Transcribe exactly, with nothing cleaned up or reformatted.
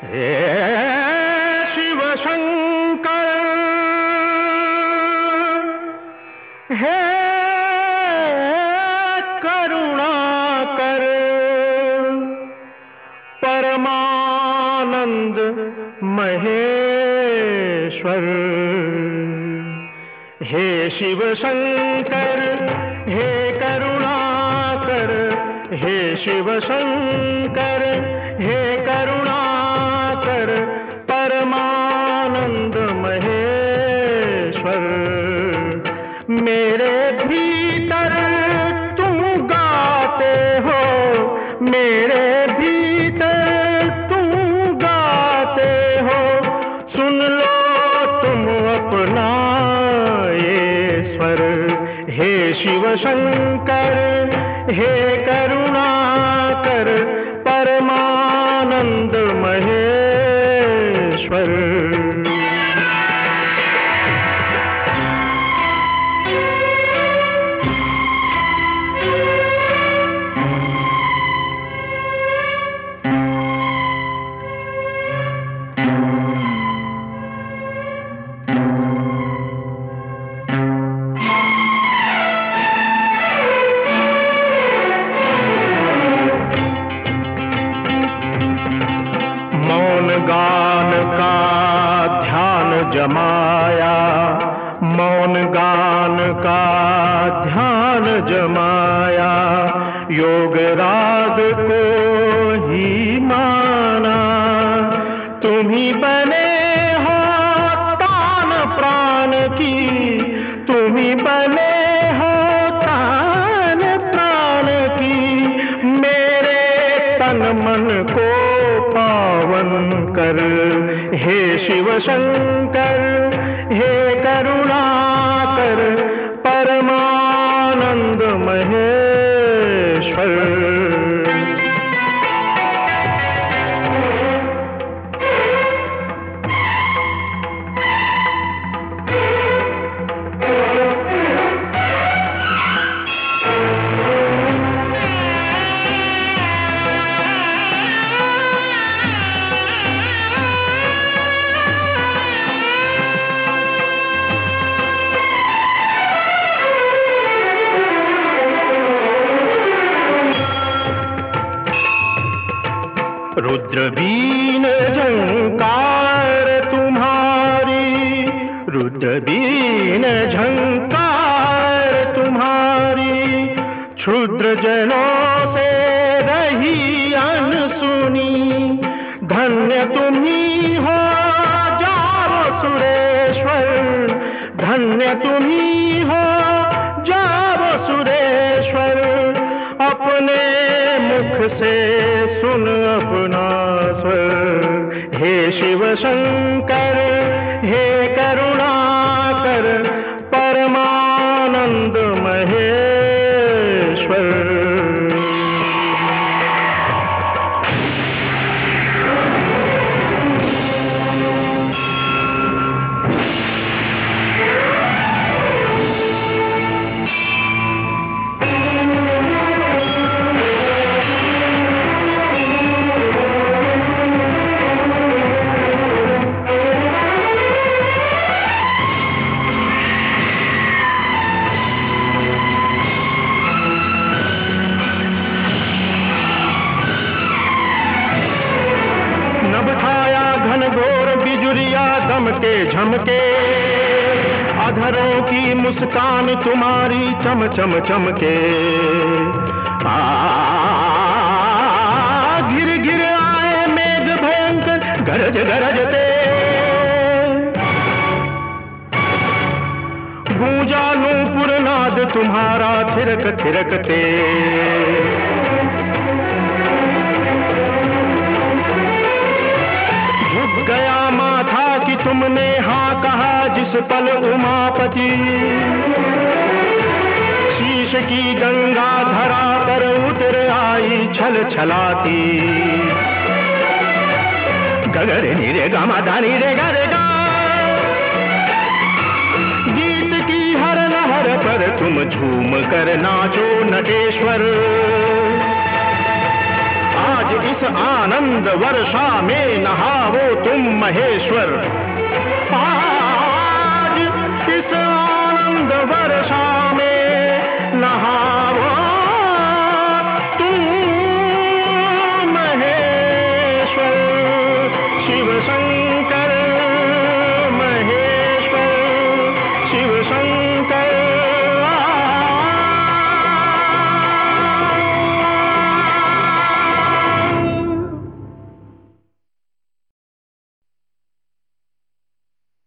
हे शिव शंकर, हे करुणाकर, परमानंद महेश्वर। हे शिव शंकर, हे करुणाकर, हे शिव शंकर, हे करुणाकर, परमानंद महेश्वर। मेरे भीतर तुम गाते हो, मेरे भीतर तुम गाते हो, सुन लो तुम अपना ये स्वर। हे शिव शंकर, हे करुणाकर, परमानंद महेश्वर। गान का ध्यान जमाया, मौन गान का ध्यान जमाया, योग राग को ही माना। तुम ही बने हो तान प्राण की, तुम ही बने हो तान प्राण की। मेरे तन मन को पावन कर, हे शिव शंकर, हे करुणाकर, परमानंद महेश्वर। रुद्रबीन झंकार तुम्हारी, रुद्रबीन झंकार तुम्हारी, क्षुद्र जनों से रही अनसुनी। धन्य तुम्ही हो जाओ सुरेश्वर, धन्य तुम्ही हो जाओ सुरेश्वर। अपने मुख से सुन अपना स्वर। हे शिव शंकर, हे करुणाकर, परमानंद महेश्वर। दमके झमके अधरों की मुस्कान तुम्हारी चम चम चमके। आ गिर गिर आए मेघ भयंकर गरज गरजते, गूंजा नूपुर नाद तुम्हारा थिरक थिरकते। झुक गया माथा कि तुमने हाँ कहा जिस पल उमापति। शीश की गंगा धरा पर उतर आई छल छलाती। गगर नीरे गामा दानी रे गा रे गा। गीत की हर लहर पर तुम झूम कर नाचो नटेश्वर। आज आज इस आनंद वर्षा में नहाओ तुम महेश्वर।